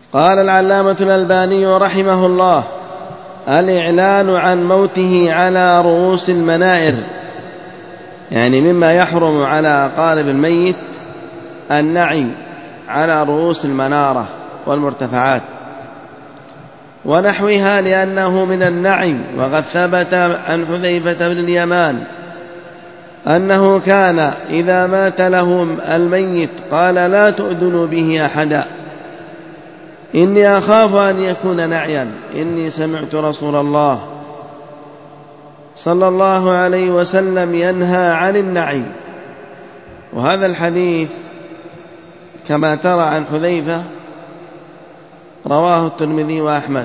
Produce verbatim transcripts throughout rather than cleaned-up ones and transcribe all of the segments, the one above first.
قال العلامة الألباني رحمه الله: الإعلان عن موته على رؤوس المنائر، يعني مما يحرم على أقارب الميت النعي على رؤوس المنارة والمرتفعات ونحوها، لأنه من النعي. وقد ثبت عن حذيفة بن اليمان أنه كان إذا مات لهم الميت قال: لا تؤذنوا به أحدا، إني أخاف أن يكون نعيا، إني سمعت رسول الله صلى الله عليه وسلم ينهى عن النعي. وهذا الحديث كما ترى عن حذيفة رواه الترمذي وأحمد،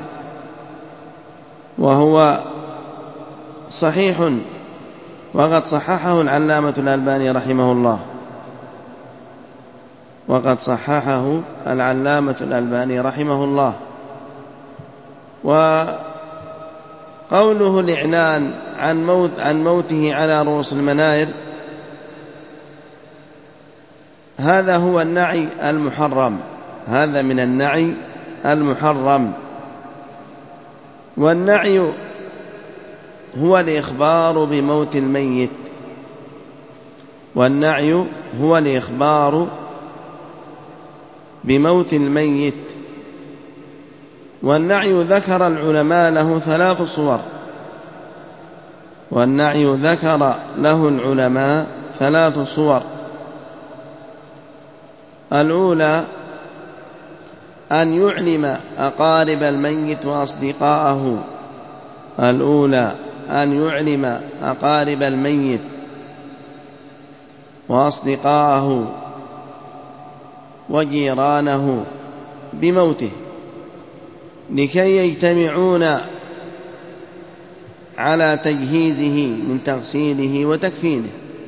وهو صحيح، وقد صححه العلامة الألباني رحمه الله وقد صححه العلامة الألباني رحمه الله. وقوله الإعلان عن, موت عن موته على رؤوس المنائر، هذا هو النعي المحرم، هذا من النعي المحرم. والنعي هو الإخبار بموت الميت، والنعي هو الإخبار بموت الميت. والنعي ذكر العلماء له ثلاث صور، والنعي ذكر له العلماء ثلاث صور. الأولى أن يعلم أقارب الميت وأصدقاءه، الأولى أن يعلم أقارب الميت وأصدقاءه وجيرانه بموته لكي يجتمعون على تجهيزه من تغسيله وتكفينه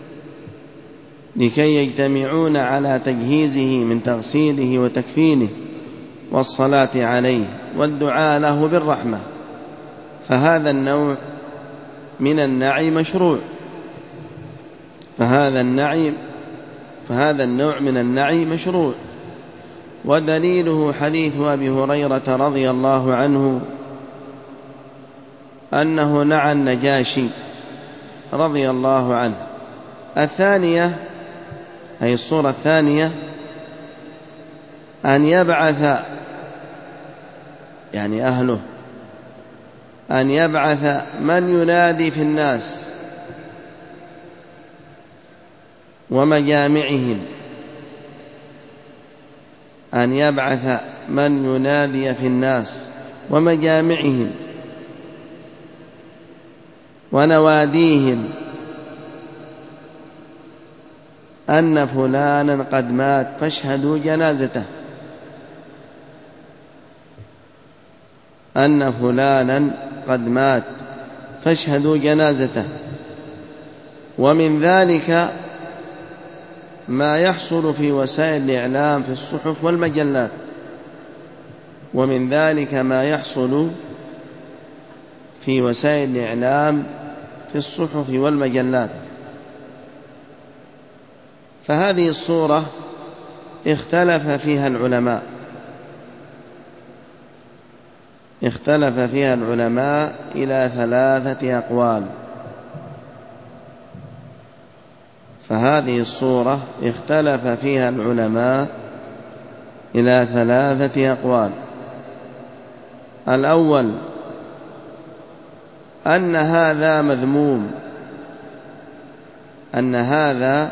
لكي يجتمعون على تجهيزه من تغسيله وتكفينه والصلاة عليه والدعاء له بالرحمة. فهذا النوع من النعي مشروع، فهذا النعي فهذا النوع من النعي مشروع. ودليله حديث أبي هريرة رضي الله عنه أنه نعى النجاشي رضي الله عنه. الثانية، أي الصورة الثانية، أن يبعث يعني أهله أن يبعث من ينادي في الناس ومجامعهم، أن يبعث من ينادي في الناس ومجامعهم ونواديهم أن فلانا قد مات فاشهدوا جنازته، أن فلانا قد مات فاشهدوا جنازته. ومن ذلك ما يحصل في وسائل الإعلام في الصحف والمجلات ومن ذلك ما يحصل في وسائل الإعلام في الصحف والمجلات. فهذه الصورة اختلف فيها العلماء اختلف فيها العلماء إلى ثلاثة أقوال. فهذه الصورة اختلف فيها العلماء إلى ثلاثة أقوال. الأول أن هذا مذموم، أن هذا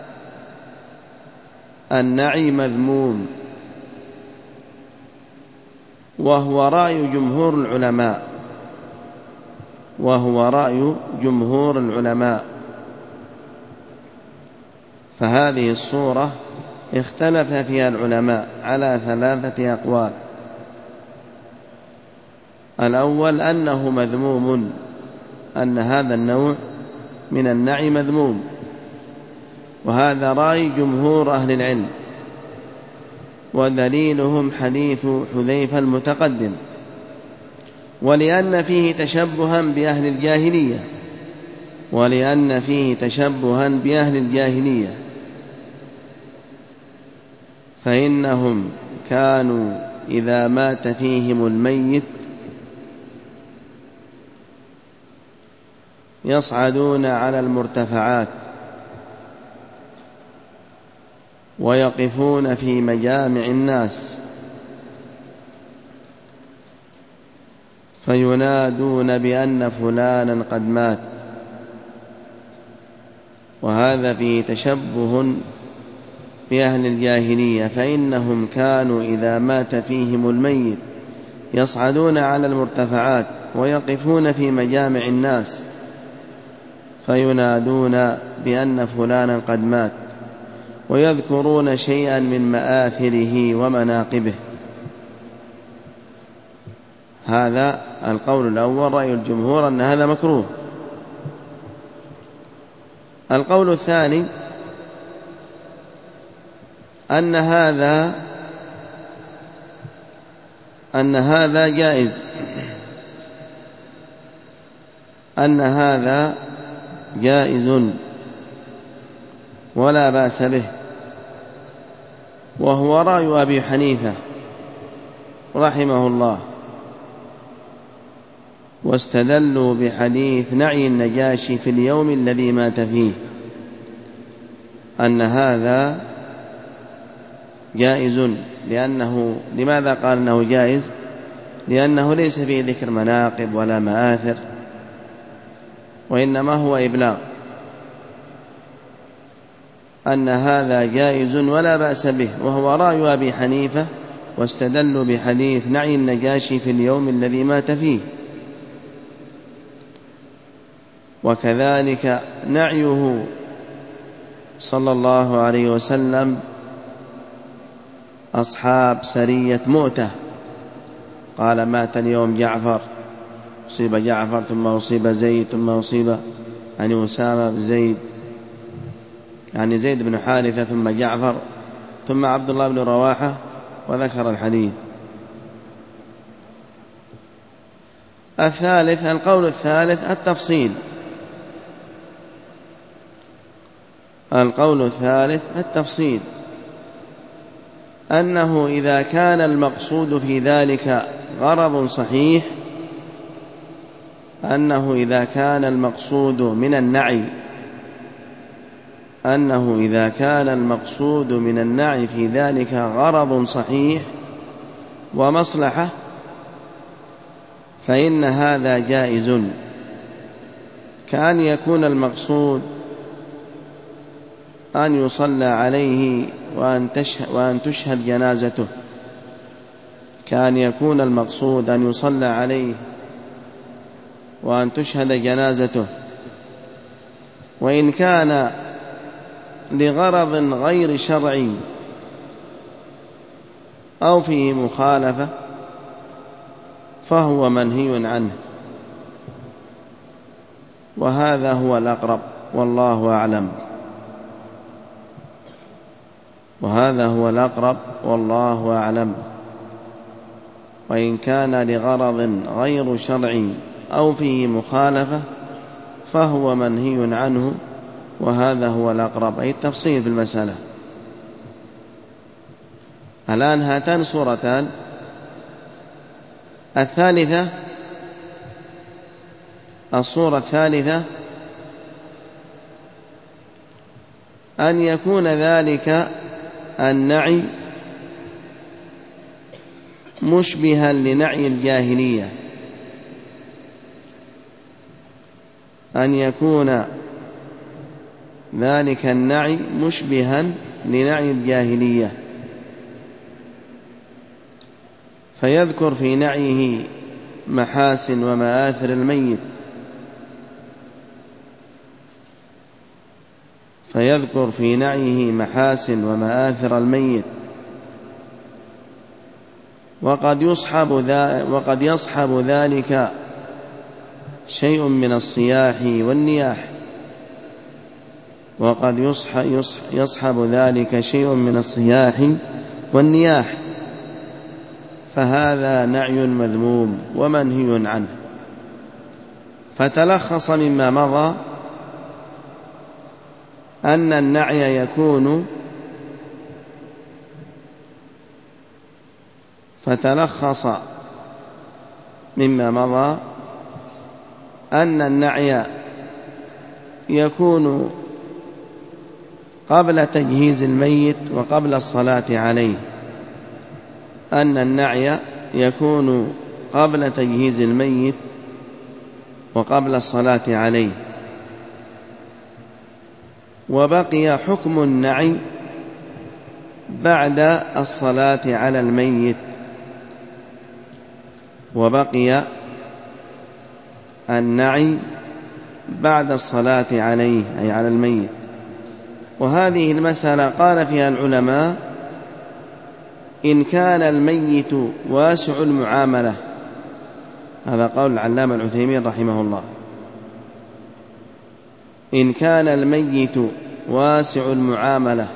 النعي مذموم، وهو رأي جمهور العلماء وهو رأي جمهور العلماء. فهذه الصورة اختلف فيها العلماء على ثلاثة أقوال. الأول أنه مذموم، أن هذا النوع من النعي مذموم، وهذا رأي جمهور أهل العلم، ودليلهم حديث حذيفة المتقدم، ولأن فيه تشبها بأهل الجاهلية ولأن فيه تشبها بأهل الجاهلية فإنهم كانوا إذا مات فيهم الميت يصعدون على المرتفعات ويقفون في مجامع الناس فينادون بأن فلانا قد مات. وهذا فيه تشبه بأهل الجاهلية، فإنهم كانوا إذا مات فيهم الميت يصعدون على المرتفعات ويقفون في مجامع الناس فينادون بأن فلانا قد مات، ويذكرون شيئا من مآثره ومناقبه. هذا القول الأول، رأي الجمهور أن هذا مكروه. القول الثاني أن هذا أن هذا جائز، أن هذا جائز ولا بأس به، وهو رأي أبي حنيفة رحمه الله، واستدلوا بحديث نعي النجاشي في اليوم الذي مات فيه أن هذا جائز. لأنه لماذا قال أنه جائز؟ لأنه ليس فيه ذكر مناقب ولا مآثر، وإنما هو إبلاغ أن هذا جائز ولا بأس به، وهو رأي أبي حنيفة، واستدلوا بحديث نعي النجاشي في اليوم الذي مات فيه. وكذلك نعيه صلى الله عليه وسلم أصحاب سرية مؤتة، قال مات اليوم جعفر، أصيب جعفر ثم أصيب زيد ثم أصيب يعني أسامة بن زيد، يعني زيد بن حارثة ثم جعفر ثم عبد الله بن رواحة، وذكر الحديث. الثالث القول الثالث التفصيل القول الثالث التفصيل أنه إذا كان المقصود في ذلك غرض صحيح، أنه إذا كان المقصود من النعي أنه إذا كان المقصود من النعي في ذلك غرض صحيح ومصلحة فإن هذا جائز، كأن يكون المقصود أن يصلى عليه وأن تشهد, وأن تشهد جنازته، كأن يكون المقصود أن يصلى عليه وأن تشهد جنازته، وإن كان لغرض غير شرعي أو فيه مخالفة فهو منهي عنه، وهذا هو الأقرب والله أعلم وهذا هو الأقرب والله أعلم وإن كان لغرض غير شرعي أو فيه مخالفة فهو منهي عنه، وهذا هو الأقرب، أي التفصيل في المسألة. الآن هاتان صورتان. الثالثة الصورة الثالثة أن يكون ذلك النعي مشبها لنعي الجاهلية، أن يكون ذلك النعي مشبها لنعي الجاهلية، فيذكر في نعيه محاسن ومآثر الميت فيذكر في نعيه محاسن ومآثر الميت وقد يصحب, وقد يصحب ذلك شيء من الصياح والنياح وقد يصحب ذلك شيء من الصياح والنياح فهذا نعي مذموم ومنهي عنه. فتلخص مما مضى أن النعي يكون فتلخص مما مضى أن النعي يكون قبل تجهيز الميت وقبل الصلاة عليه، أن النعي يكون قبل تجهيز الميت وقبل الصلاة عليه. وبقي حكم النعي بعد الصلاة على الميت، وبقي النعي بعد الصلاة عليه أي على الميت. وهذه المسألة قال فيها العلماء: إن كان الميت واسع المعاملة، هذا قول العلامة العثيمين رحمه الله، إن كان الميت واسع المعاملة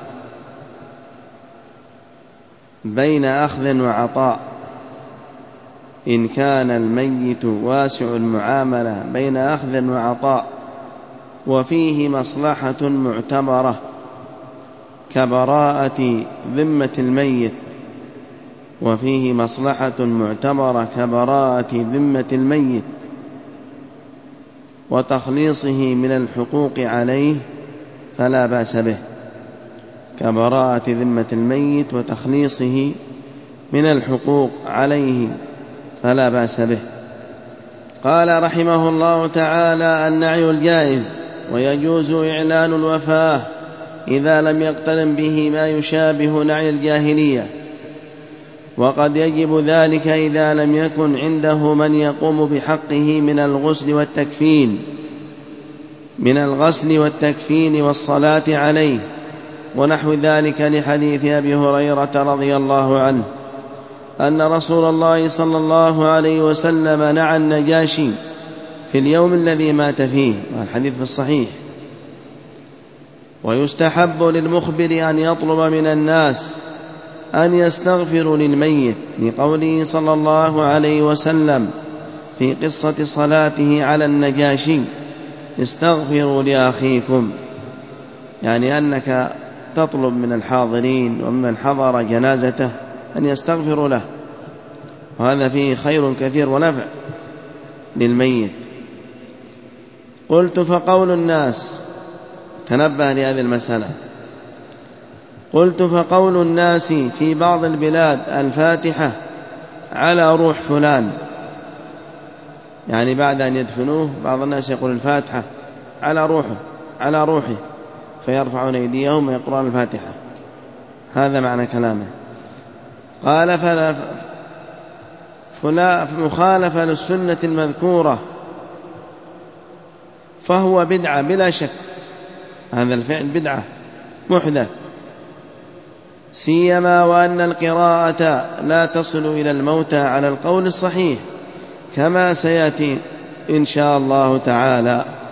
بين أخذ وعطاء، إن كان الميت واسع المعاملة بين أخذ وعطاء وفيه مصلحة معتبرة كبراءة ذمة الميت، وفيه مصلحة معتبرة كبراءة ذمة الميت وتخليصه من الحقوق عليه فلا بأس به، كبراءة ذمة الميت وتخليصه من الحقوق عليه فلا بأس به. قال رحمه الله تعالى: النعي الجائز، ويجوز إعلان الوفاة إذا لم يقترن به ما يشابه نعي الجاهلية، وقد يجب ذلك إذا لم يكن عنده من يقوم بحقه من الغسل والتكفين من الغسل والتكفين والصلاة عليه، ونحو ذلك لحديث أبي هريرة رضي الله عنه أن رسول الله صلى الله عليه وسلم نعى النجاشي في اليوم الذي مات فيه، والحديث في الصحيح. ويستحب للمخبر أن يطلب من الناس أن يستغفروا للميت، لقوله صلى الله عليه وسلم في قصة صلاته على النجاشي: استغفروا لأخيكم، يعني أنك تطلب من الحاضرين ومن حضر جنازته أن يستغفروا له، وهذا فيه خير كثير ونفع للميت. قلت: فقول الناس، تنبه لهذه المسألة، قلت: فقول الناس في بعض البلاد الفاتحة على روح فلان، يعني بعد أن يدفنوه بعض الناس يقول الفاتحة على روحه على روحه فيرفعون أيديهم ويقرأون الفاتحة، هذا معنى كلامه. قال: فلا فلا مخالفة للسنة المذكورة، فهو بدعة بلا شك، هذا الفعل بدعة محدث، سيما وأن القراءة لا تصل إلى الموتى على القول الصحيح كما سيأتي إن شاء الله تعالى.